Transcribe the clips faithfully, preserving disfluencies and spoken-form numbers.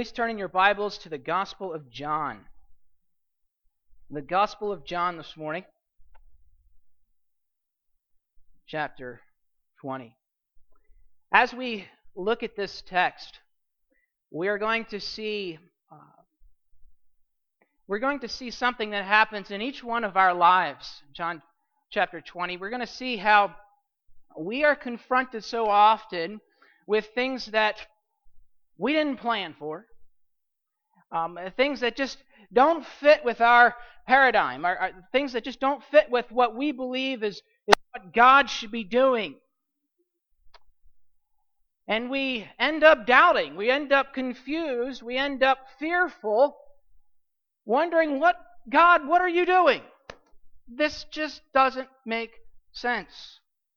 Please turn in your Bibles to the Gospel of John. The Gospel of John this morning, chapter twenty. As we look at this text, we are going to see uh, we're going to see something that happens in each one of our lives. John chapter twenty. We're going to see how we are confronted so often with things that we didn't plan for, um, things that just don't fit with our paradigm, our, our, things that just don't fit with what we believe is, is what God should be doing. And we end up doubting, we end up confused, we end up fearful, wondering, what, God, what are you doing? This just doesn't make sense.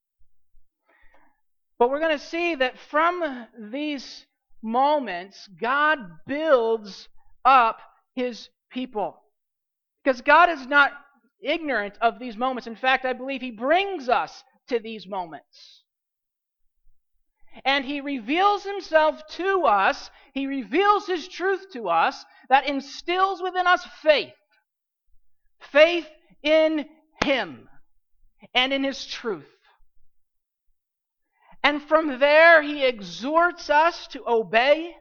But we're going to see that from these moments, God builds up His people. Because God is not ignorant of these moments. In fact, I believe He brings us to these moments. And He reveals Himself to us. He reveals His truth to us that instills within us faith. Faith in Him and in His truth. And from there, He exhorts us to obey.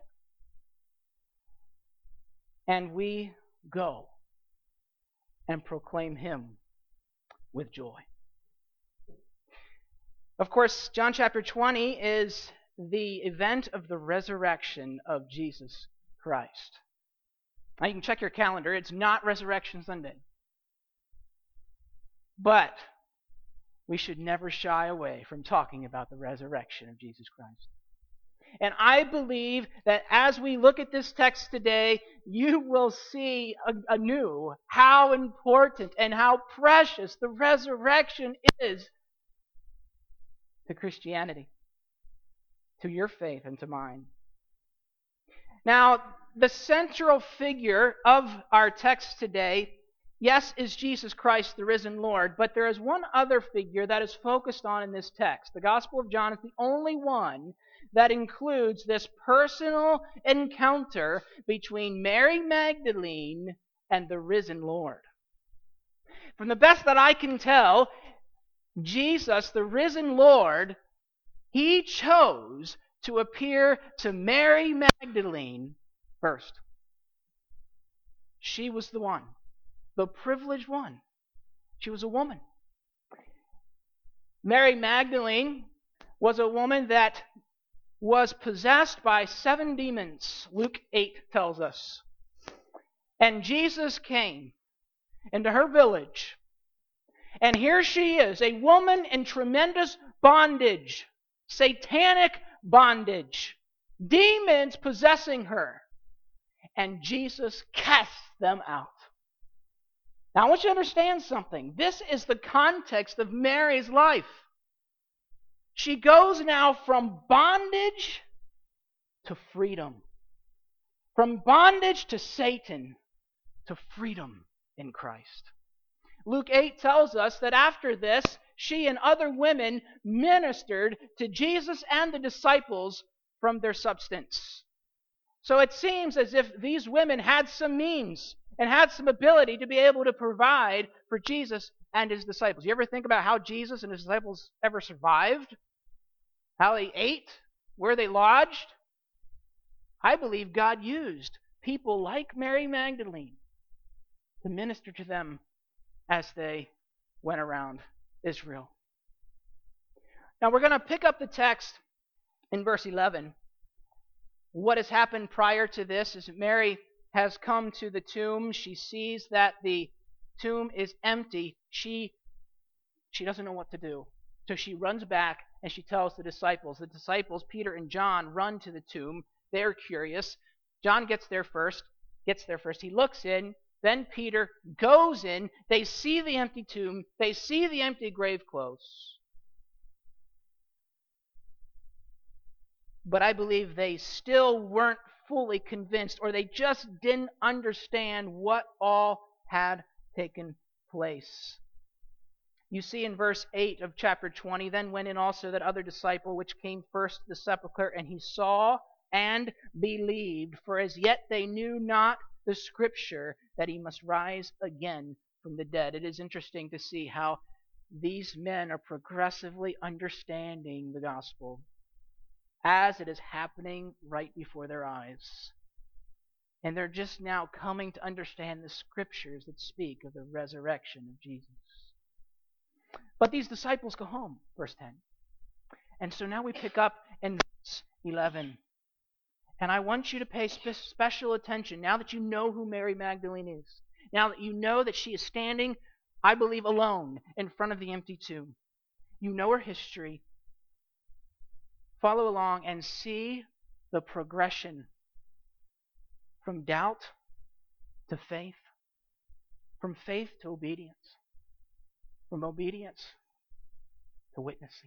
And we go and proclaim Him with joy. Of course, John chapter twenty is the event of the resurrection of Jesus Christ. Now you can check your calendar. It's not Resurrection Sunday. But we should never shy away from talking about the resurrection of Jesus Christ. And I believe that as we look at this text today, you will see anew how important and how precious the resurrection is to Christianity, to your faith and to mine. Now, the central figure of our text today, yes, is Jesus Christ, the risen Lord, but there is one other figure that is focused on in this text. The Gospel of John is the only one that includes this personal encounter between Mary Magdalene and the risen Lord. From the best that I can tell, Jesus, the risen Lord, He chose to appear to Mary Magdalene first. She was the one. The privileged one. She was a woman. Mary Magdalene was a woman that was possessed by seven demons, Luke eight tells us. And Jesus came into her village. And here she is, a woman in tremendous bondage, satanic bondage, demons possessing her. And Jesus casts them out. Now, I want you to understand something. This is the context of Mary's life. She goes now from bondage to freedom. From bondage to Satan to freedom in Christ. Luke eight tells us that after this, she and other women ministered to Jesus and the disciples from their substance. So it seems as if these women had some means and had some ability to be able to provide for Jesus and His disciples. You ever think about how Jesus and His disciples ever survived? How they ate? Where they lodged? I believe God used people like Mary Magdalene to minister to them as they went around Israel. Now we're going to pick up the text in verse eleven. What has happened prior to this is Mary has come to the tomb. She sees that the tomb is empty. She, she doesn't know what to do. So she runs back and she tells the disciples. The disciples, Peter and John, run to the tomb. They're curious. John gets there first. Gets there first. He looks in. Then Peter goes in. They see the empty tomb. They see the empty grave clothes. But I believe they still weren't fully convinced, or they just didn't understand what all had taken place. You see in verse eight of chapter twenty, then went in also that other disciple which came first to the sepulchre, and he saw and believed, for as yet they knew not the Scripture that he must rise again from the dead. It is interesting to see how these men are progressively understanding the gospel as it is happening right before their eyes. And they're just now coming to understand the Scriptures that speak of the resurrection of Jesus. But these disciples go home, verse ten. And so now we pick up in verse eleven. And I want you to pay spe- special attention now that you know who Mary Magdalene is. Now that you know that she is standing, I believe, alone in front of the empty tomb. You know her history. Follow along and see the progression from doubt to faith, from faith to obedience, from obedience to witnessing.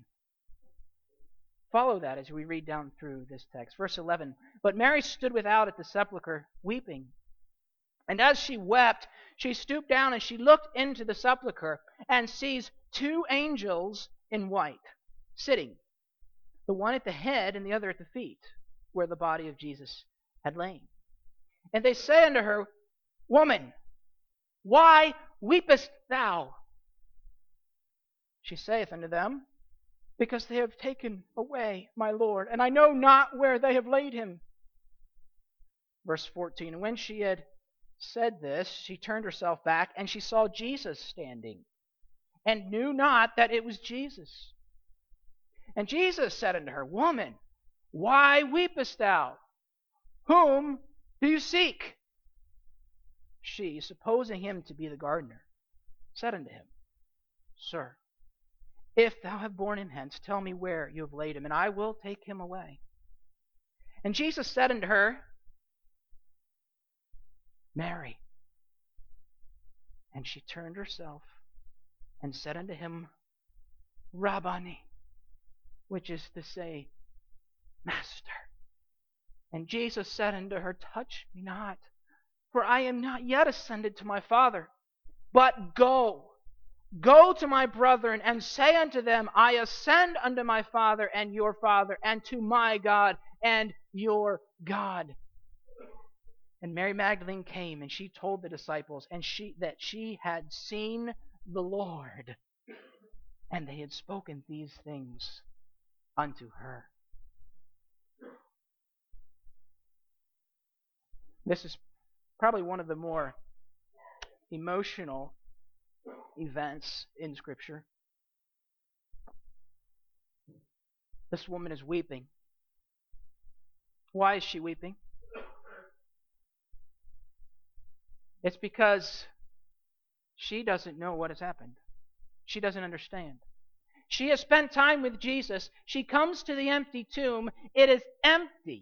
Follow that as we read down through this text. Verse eleven, but Mary stood without at the sepulchre, weeping. And as she wept, she stooped down and she looked into the sepulchre and sees two angels in white sitting, the one at the head and the other at the feet, where the body of Jesus had lain. And they say unto her, Woman, why weepest thou? She saith unto them, Because they have taken away my Lord, and I know not where they have laid him. Verse fourteen, and when she had said this, she turned herself back, and she saw Jesus standing, and knew not that it was Jesus. And Jesus said unto her, Woman, why weepest thou? Whom do you seek? She, supposing him to be the gardener, said unto him, Sir, if thou have borne him hence, tell me where you have laid him, and I will take him away. And Jesus said unto her, Mary. And she turned herself and said unto him, Rabboni, which is to say, Master. And Jesus said unto her, Touch me not, for I am not yet ascended to my Father, but go. Go to my brethren and say unto them, I ascend unto my Father and your Father, and to my God and your God. And Mary Magdalene came, and she told the disciples and she that she had seen the Lord, and they had spoken these things unto her. This is probably one of the more emotional events in Scripture. This woman is weeping. Why is she weeping? It's because she doesn't know what has happened. She doesn't understand. She has spent time with Jesus. She comes to the empty tomb. It is empty.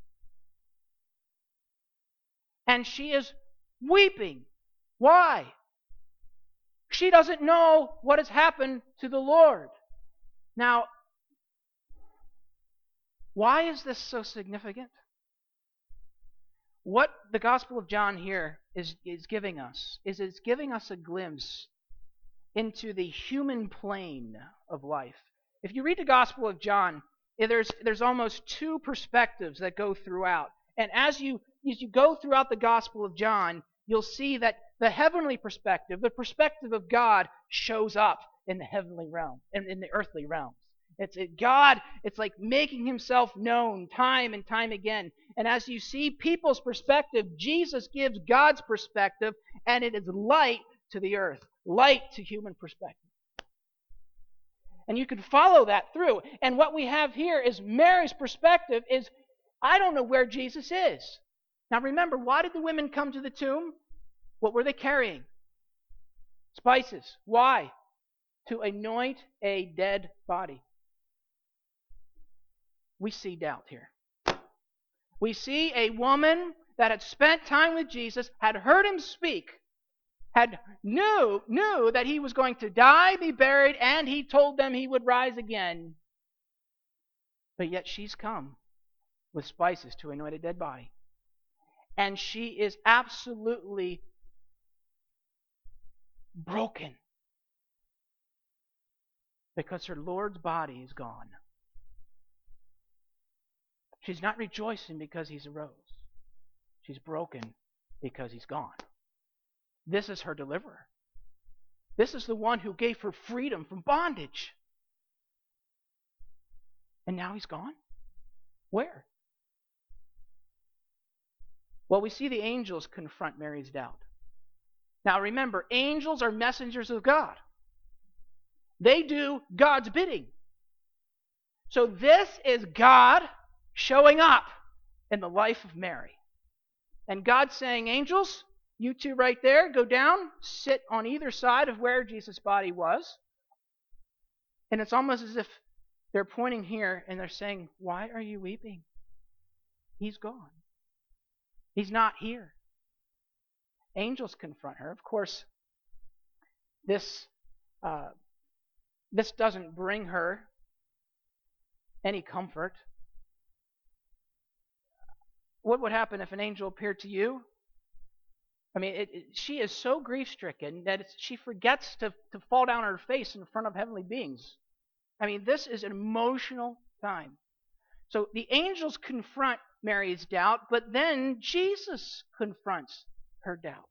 And she is weeping. Why? She doesn't know what has happened to the Lord. Now, why is this so significant? What the Gospel of John here is, is giving us is it's giving us a glimpse into the human plane of life. If you read the Gospel of John, there's, there's almost two perspectives that go throughout. And as you, as you go throughout the Gospel of John, you'll see that the heavenly perspective, the perspective of God, shows up in the heavenly realm, in, in the earthly realms. It's it, God, it's like making himself known time and time again. And as you see people's perspective, Jesus gives God's perspective, and it is light to the earth, light to human perspective. And you can follow that through. And what we have here is Mary's perspective is, I don't know where Jesus is. Now remember, why did the women come to the tomb? What were they carrying? Spices. Why? To anoint a dead body. We see doubt here. We see a woman that had spent time with Jesus, had heard him speak, had knew, knew that he was going to die, be buried, and he told them he would rise again. But yet she's come with spices to anoint a dead body. And she is absolutely broken because her Lord's body is gone. She's not rejoicing because he's arose. She's broken because he's gone. This is her deliverer. This is the one who gave her freedom from bondage. And now he's gone? Where? Well, we see the angels confront Mary's doubt. Now remember, angels are messengers of God. They do God's bidding. So this is God showing up in the life of Mary. And God saying, angels, you two right there, go down, sit on either side of where Jesus' body was. And it's almost as if they're pointing here and they're saying, why are you weeping? He's gone. He's not here. Angels confront her. Of course, this, uh, this doesn't bring her any comfort. What would happen if an angel appeared to you? I mean, it, it, she is so grief-stricken that it's, she forgets to, to fall down on her face in front of heavenly beings. I mean, this is an emotional time. So the angels confront Mary's doubt, but then Jesus confronts her doubt.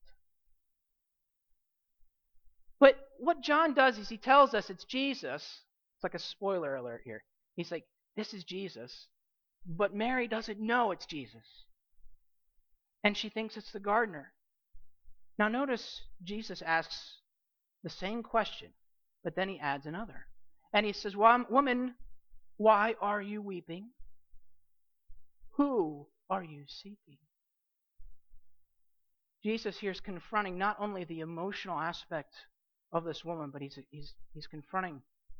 But what John does is he tells us it's Jesus. It's like a spoiler alert here. He's like, this is Jesus. But Mary doesn't know it's Jesus. And she thinks it's the gardener. Now notice Jesus asks the same question, but then he adds another. And he says, woman, why are you weeping? Who are you seeking? Jesus here is confronting not only the emotional aspect of this woman, but he's, he's, he's confronting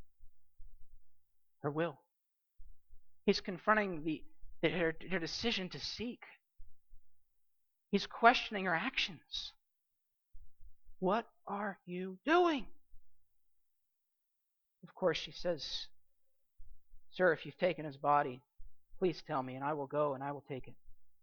her will. He's confronting the, the her, her decision to seek. He's questioning her actions. What are you doing? Of course, she says, sir, if you've taken his body, please tell me, and I will go and I will take it.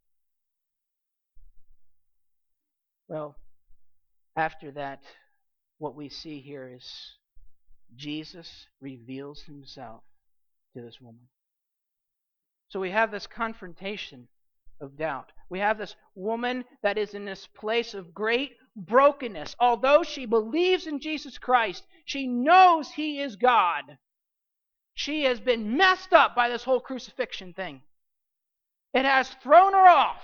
Well, after that, what we see here is Jesus reveals himself to this woman. So we have this confrontation of doubt. We have this woman that is in this place of great brokenness. Although she believes in Jesus Christ, she knows he is God. She has been messed up by this whole crucifixion thing. It has thrown her off.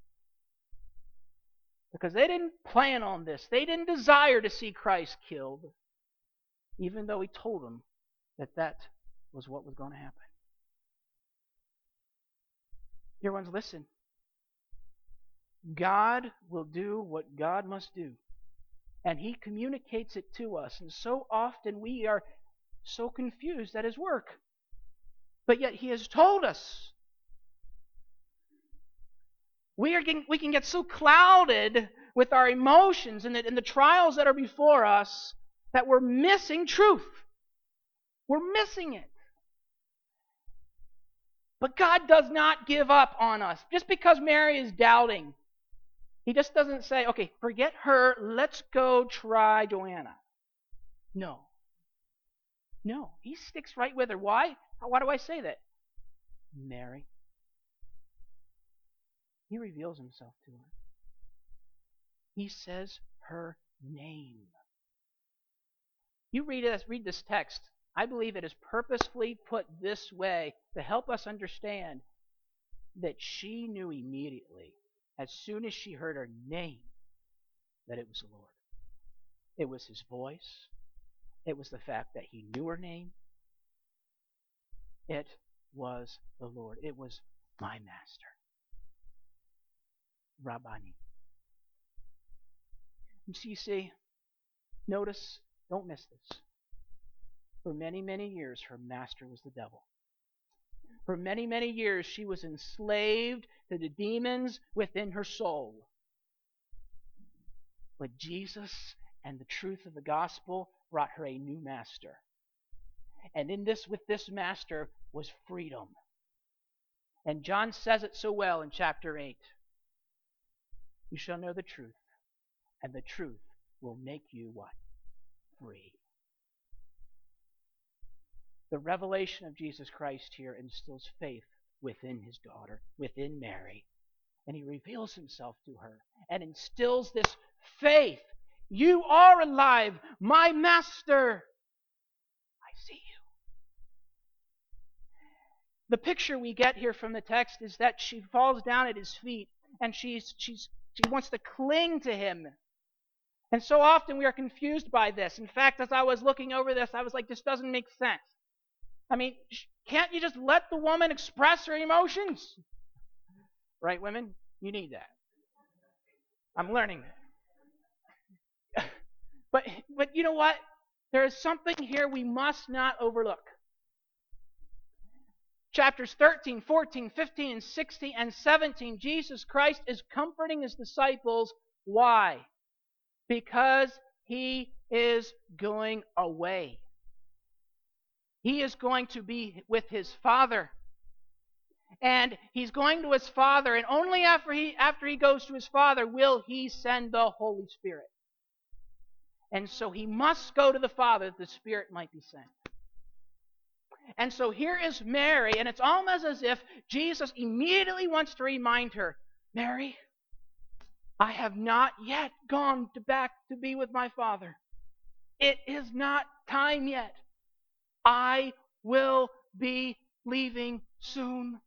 Because they didn't plan on this. They didn't desire to see Christ killed. Even though he told them that that was what was going to happen. Dear ones, listen. God will do what God must do. And he communicates it to us. And so often we are so confused at his work. But yet he has told us. We are getting, we can get so clouded with our emotions and the, and the trials that are before us that we're missing truth. We're missing it. But God does not give up on us. Just because Mary is doubting, he just doesn't say, okay, forget her, let's go try Joanna. No. No, he sticks right with her. Why? Why do I say that? Mary. He reveals himself to her. He says her name. You read this, read this text. I believe it is purposefully put this way to help us understand that she knew immediately, as soon as she heard her name, that it was the Lord. It was his voice. It was the fact that he knew her name. It was the Lord. It was my master. Rabbani. And so you see, notice, don't miss this. For many, many years, her master was the devil. For many, many years, she was enslaved to the demons within her soul. But Jesus and the truth of the gospel brought her a new master. And in this, with this master was freedom. And John says it so well in chapter eight. You shall know the truth, and the truth will make you what? Free. The revelation of Jesus Christ here instills faith within his daughter, within Mary. And he reveals himself to her and instills this faith. You are alive, my master. I see you. The picture we get here from the text is that she falls down at his feet and she's, she's, she wants to cling to him. And so often we are confused by this. In fact, as I was looking over this, I was like, this doesn't make sense. I mean, can't you just let the woman express her emotions? Right, women? You need that. I'm learning that. But, but you know what? There is something here we must not overlook. Chapters thirteen, fourteen, fifteen, and sixteen, and seventeen, Jesus Christ is comforting his disciples. Why? Because he is going away. He is going to be with his Father. And he's going to his Father, and only after he, after he goes to his Father will he send the Holy Spirit. And so he must go to the Father that the Spirit might be sent. And so here is Mary, and it's almost as if Jesus immediately wants to remind her, Mary, I have not yet gone to back to be with my Father. It is not time yet. I will be leaving soon.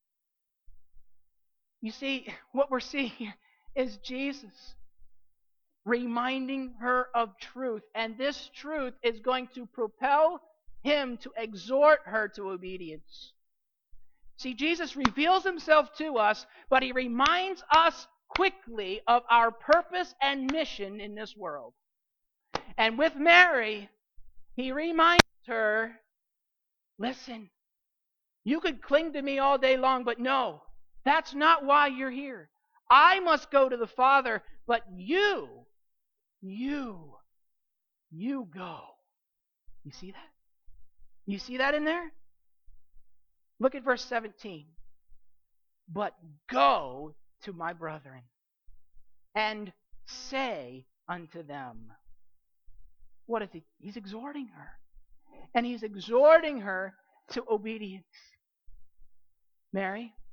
You see, what we're seeing here is Jesus reminding her of truth. And this truth is going to propel him to exhort her to obedience. See, Jesus reveals himself to us, but he reminds us quickly of our purpose and mission in this world. And with Mary, he reminds her, listen, you could cling to me all day long, but no, that's not why you're here. I must go to the Father, but you, you, you go. You see that? You see that in there? Look at verse seventeen. But go to my brethren and say unto them. What is he? He's exhorting her. And he's exhorting her to obedience. Mary,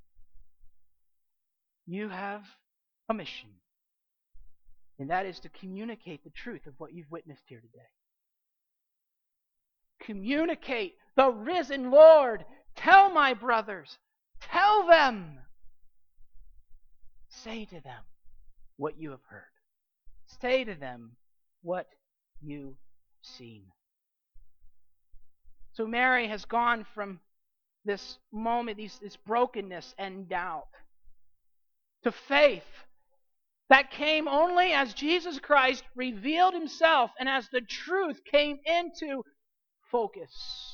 you have a mission. And that is to communicate the truth of what you've witnessed here today. Communicate the risen Lord. Tell my brothers. Tell them. Say to them what you have heard. Say to them what you've seen. So Mary has gone from this moment, this, this brokenness and doubt, to faith that came only as Jesus Christ revealed himself and as the truth came into focus.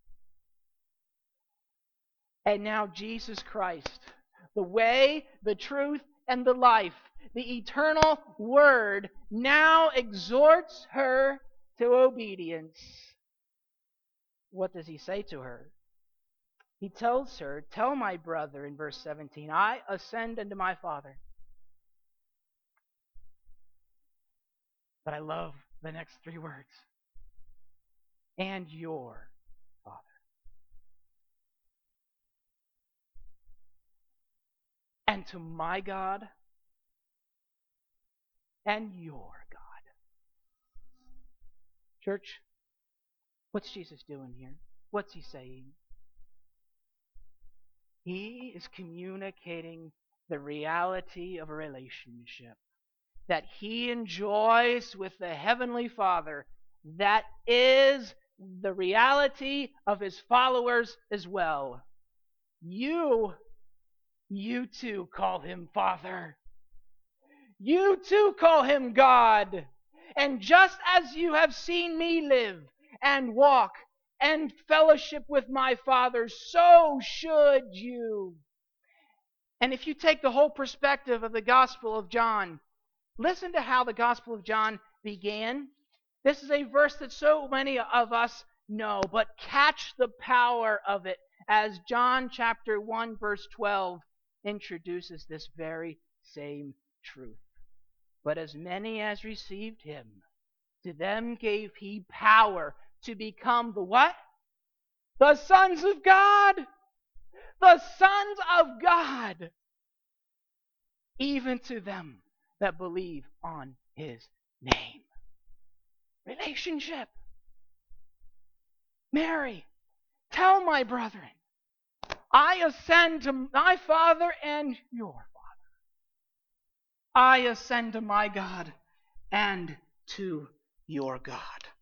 And now Jesus Christ, the way, the truth, and the life, the eternal Word, now exhorts her to obedience. What does he say to her? He tells her, tell my brother in verse seventeen, I ascend unto my Father. But I love the next three words. And your Father. And to my God and your God. Church, what's Jesus doing here? What's he saying? He is communicating the reality of a relationship that he enjoys with the Heavenly Father that is the reality of his followers as well. You, you too call him Father. You too call him God. And just as you have seen me live and walk and fellowship with my Father, so should you. And if you take the whole perspective of the Gospel of John, listen to how the Gospel of John began. This is a verse that so many of us know, but catch the power of it as John chapter one verse twelve introduces this very same truth. But as many as received him, to them gave he power to become the what? The sons of God. the sons of God, even to them that believe on his name. Relationship. Mary, tell my brethren, I ascend to my Father and your Father. I ascend to my God and to your God.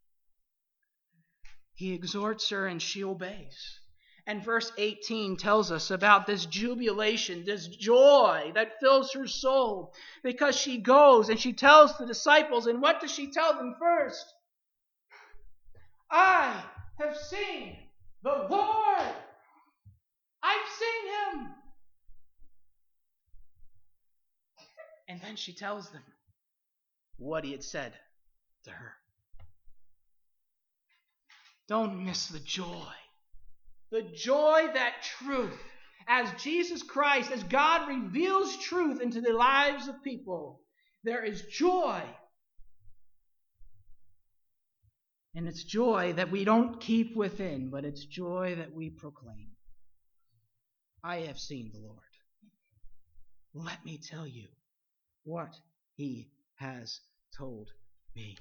He exhorts her and she obeys. And verse eighteen tells us about this jubilation, this joy that fills her soul, because she goes and she tells the disciples, and what does she tell them first? I have seen the Lord. I've seen him. And then she tells them what he had said to her. Don't miss the joy. The joy that truth, as Jesus Christ, as God reveals truth into the lives of people, there is joy. And it's joy that we don't keep within, but it's joy that we proclaim. I have seen the Lord. Let me tell you what he has told me.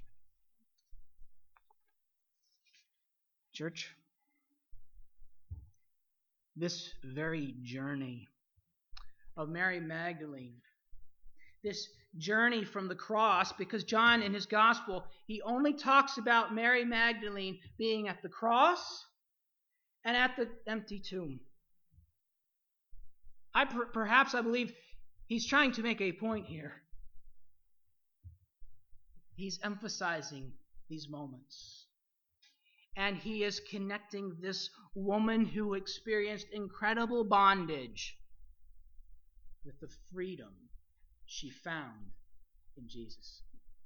Church, this very journey of Mary Magdalene, this journey from the cross, because John in his gospel, he only talks about Mary Magdalene being at the cross and at the empty tomb. I per- perhaps I believe he's trying to make a point here. He's emphasizing these moments. And he is connecting this woman who experienced incredible bondage with the freedom she found in Jesus.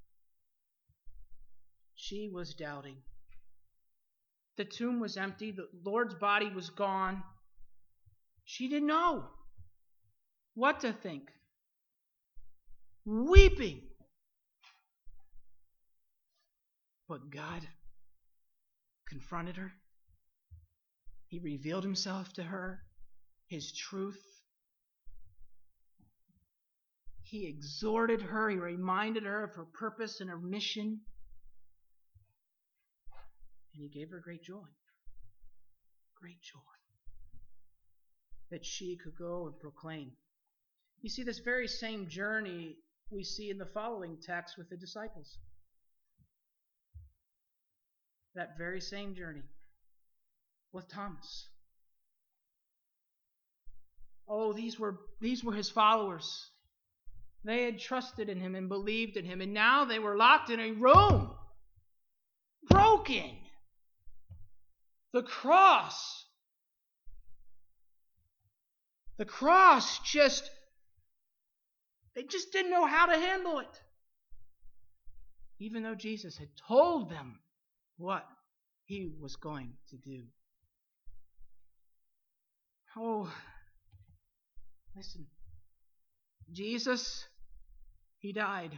She was doubting. The tomb was empty. The Lord's body was gone. She didn't know what to think. Weeping. But God confronted her. He revealed himself to her, his truth. He exhorted her. He reminded her of her purpose and her mission. And he gave her great joy. Great joy. That she could go and proclaim. You see, this very same journey we see in the following text with the disciples. That very same journey with Thomas. Oh, these were, these were his followers. They had trusted in him and believed in him, and now they were locked in a room, broken. The cross. The cross just, they just didn't know how to handle it. Even though Jesus had told them what he was going to do. Oh, listen. Jesus, he died.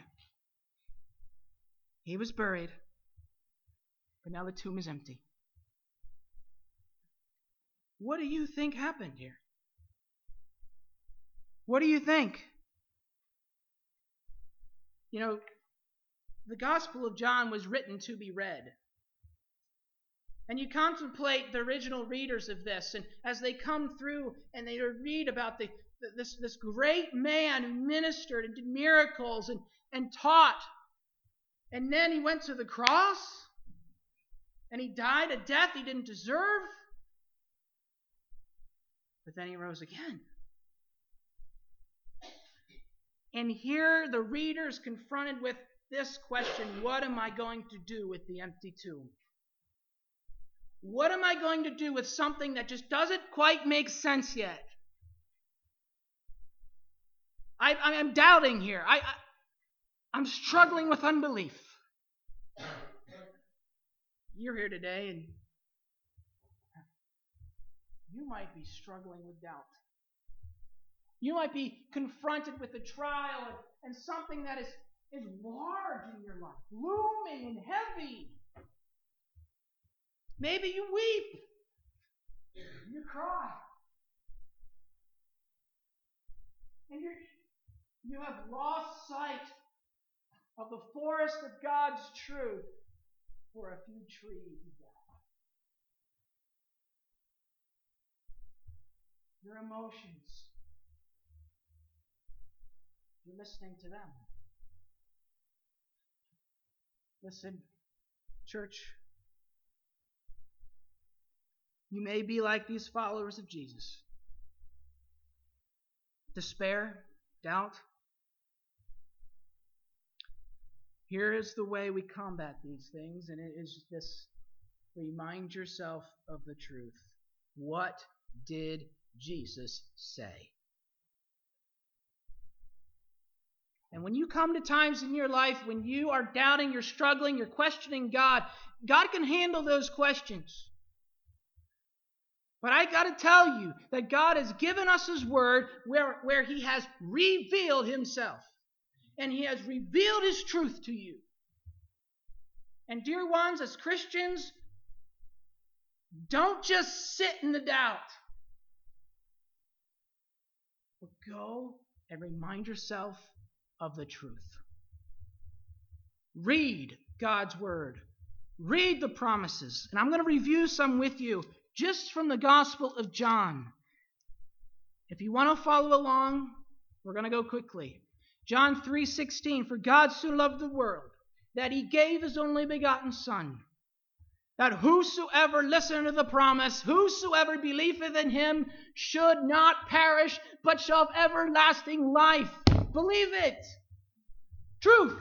He was buried. But now the tomb is empty. What do you think happened here? What do you think? You know, the Gospel of John was written to be read. And you contemplate the original readers of this, and as they come through and they read about the, this, this great man who ministered and did miracles and, and taught, and then he went to the cross, and he died a death he didn't deserve, but then he rose again. And here the reader is confronted with this question: what am I going to do with the empty tomb? What am I going to do with something that just doesn't quite make sense yet? I, I'm doubting here. I, I, I'm struggling with unbelief. You're here today and you might be struggling with doubt. You might be confronted with a trial and, and something that is, is large in your life, looming and heavy. Maybe you weep. You cry. And you're, you have lost sight of the forest of God's truth for a few trees of doubt. Your emotions, you're listening to them. Listen, church, you may be like these followers of Jesus. Despair, doubt. Here is the way we combat these things, and it is this: remind yourself of the truth. What did Jesus say? And when you come to times in your life when you are doubting, you're struggling, you're questioning God, God can handle those questions. But I got to tell you that God has given us His Word where, where He has revealed Himself. And He has revealed His truth to you. And dear ones, as Christians, don't just sit in the doubt. But go and remind yourself of the truth. Read God's Word. Read the promises. And I'm going to review some with you just from the Gospel of John. If you want to follow along, we're going to go quickly. John three sixteen, for God so loved the world that He gave His only begotten Son, that whosoever listeneth to the promise, whosoever believeth in Him, should not perish, but shall have everlasting life. Believe it. Truth.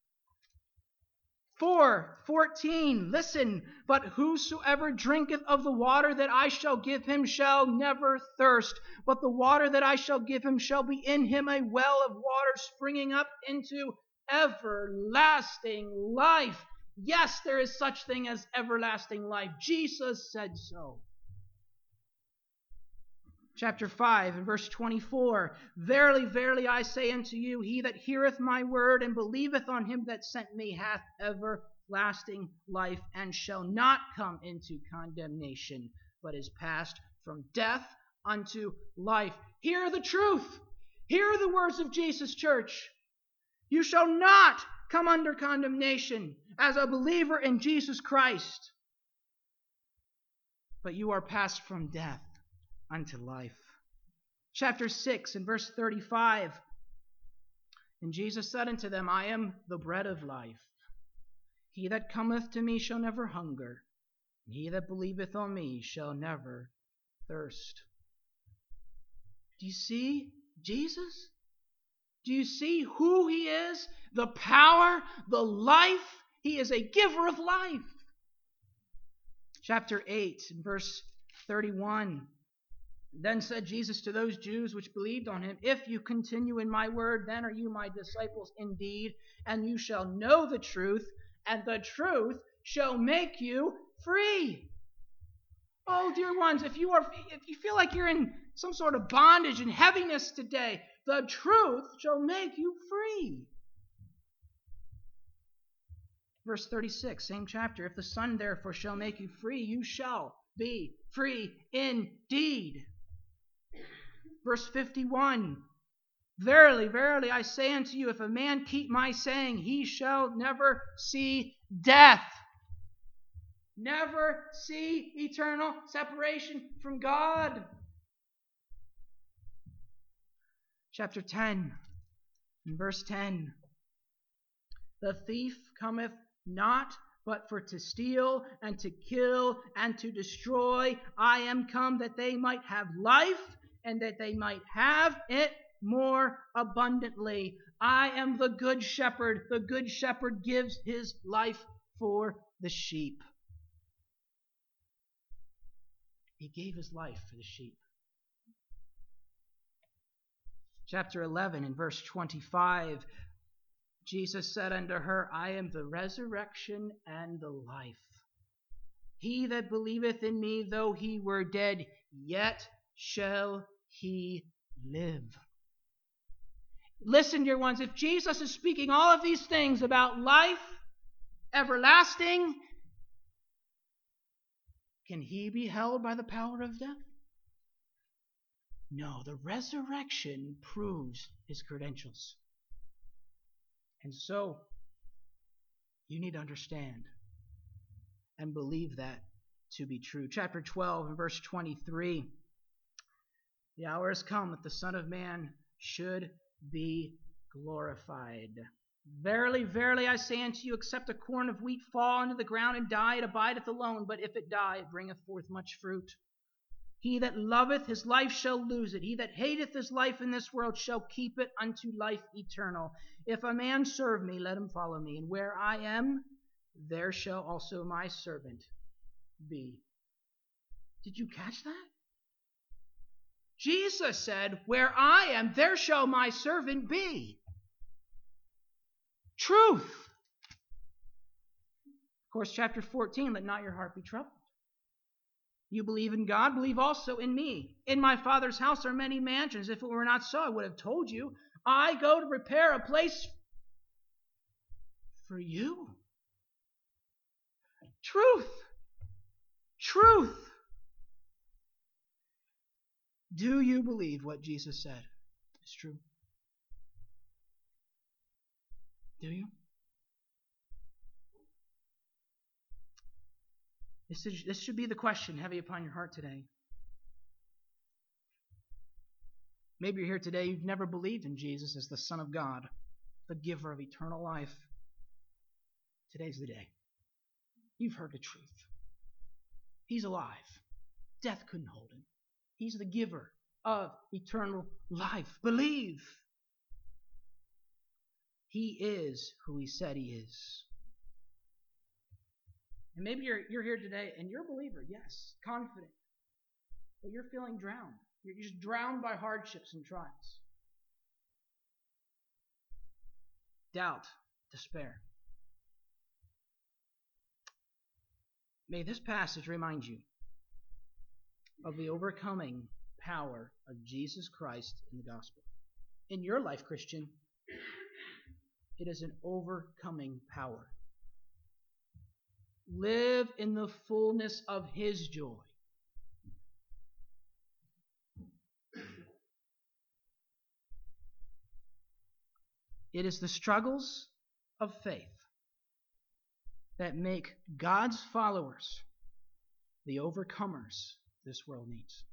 four fourteen, listen, but whosoever drinketh of the water that I shall give him shall never thirst, but the water that I shall give him shall be in him a well of water springing up into everlasting life. Yes, there is such thing as everlasting life. Jesus said so. Chapter five and verse twenty-four, verily, verily, I say unto you, he that heareth my word and believeth on him that sent me hath everlasting life, and shall not come into condemnation, but is passed from death unto life. Hear the truth. Hear the words of Jesus, church. You shall not come under condemnation as a believer in Jesus Christ, but you are passed from death unto life. Chapter six and verse thirty-five. And Jesus said unto them, I am the bread of life. He that cometh to me shall never hunger, and he that believeth on me shall never thirst. Do you see Jesus? Do you see who He is? The power, the life. He is a giver of life. Chapter eight and verse thirty-one. Then said Jesus to those Jews which believed on Him, if you continue in my word, then are you my disciples indeed, and you shall know the truth, and the truth shall make you free. Oh, dear ones, if you are, if you feel like you're in some sort of bondage and heaviness today, the truth shall make you free. Verse thirty-six, same chapter. If the Son therefore shall make you free, you shall be free indeed. Verse fifty-one, verily, verily, I say unto you, if a man keep my saying, he shall never see death. Never see eternal separation from God. Chapter ten, verse ten. The thief cometh not but for to steal and to kill and to destroy. I am come that they might have life, and that they might have it more abundantly. I am the good shepherd. The good shepherd gives his life for the sheep. He gave his life for the sheep. Chapter eleven and verse twenty-five. Jesus said unto her, I am the resurrection and the life. He that believeth in me, though he were dead, yet shall he live. Listen, dear ones, if Jesus is speaking all of these things about life, everlasting, can he be held by the power of death? No, the resurrection proves his credentials. And so, you need to understand and believe that to be true. Chapter twelve and verse twenty-three. The hour has come that the Son of Man should be glorified. Verily, verily, I say unto you, except a corn of wheat fall into the ground and die, it abideth alone, but if it die, it bringeth forth much fruit. He that loveth his life shall lose it. He that hateth his life in this world shall keep it unto life eternal. If a man serve me, let him follow me. And where I am, there shall also my servant be. Did you catch that? Jesus said, where I am, there shall my servant be. Truth. Of course, chapter fourteen, let not your heart be troubled. You believe in God, believe also in me. In my Father's house are many mansions. If it were not so, I would have told you. I go to prepare a place for you. Truth. Truth. Do you believe what Jesus said is true? Do you? This, is, this should be the question heavy upon your heart today. Maybe you're here today, you've never believed in Jesus as the Son of God, the giver of eternal life. Today's the day. You've heard the truth. He's alive. Death couldn't hold him. He's the giver of eternal life. Believe. He is who he said he is. And maybe you're, you're here today and you're a believer, yes, confident. But you're feeling drowned. You're just drowned by hardships and trials. Doubt, despair. May this passage remind you of the overcoming power of Jesus Christ in the gospel. In your life, Christian, it is an overcoming power. Live in the fullness of his joy. It is the struggles of faith that make God's followers the overcomers this world needs.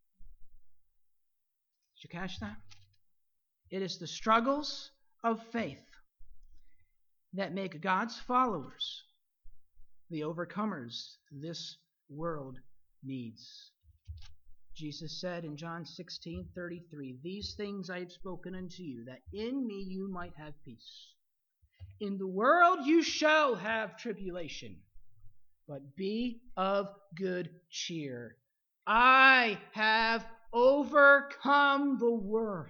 Did you catch that? It is the struggles of faith that make God's followers the overcomers this world needs. Jesus said in John sixteen thirty-three, "These things I have spoken unto you, that in me you might have peace. In the world you shall have tribulation, but be of good cheer. I have overcome the world.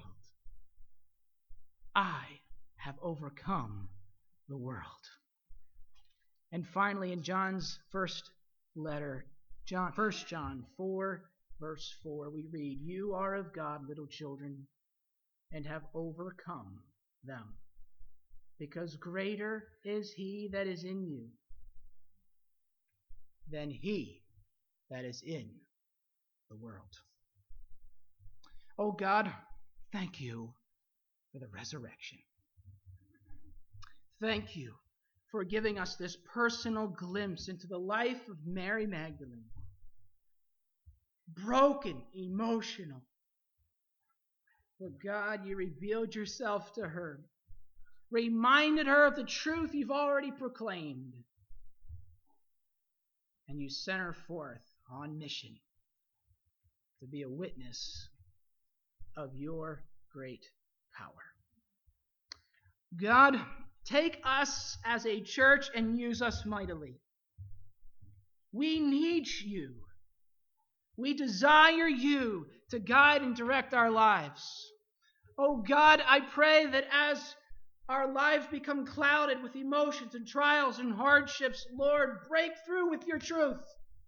I have overcome the world." And finally, in John's first letter, John, First John four, verse four, we read, "You are of God, little children, and have overcome them, because greater is he that is in you than he that is in the world." Oh God, thank you for the resurrection. Thank you for giving us this personal glimpse into the life of Mary Magdalene. Broken, emotional. But God, you revealed yourself to her, reminded her of the truth you've already proclaimed, and you sent her forth on mission to be a witness of your great power. God, take us as a church and use us mightily. We need you. We desire you to guide and direct our lives. Oh God, I pray that as our lives become clouded with emotions and trials and hardships, Lord, break through with your truth.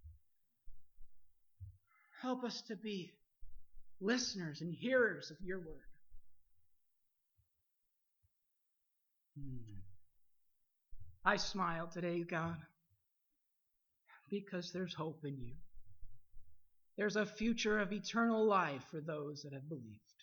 Help us to be listeners and hearers of your word. I smile today, God, because there's hope in you. There's a future of eternal life for those that have believed.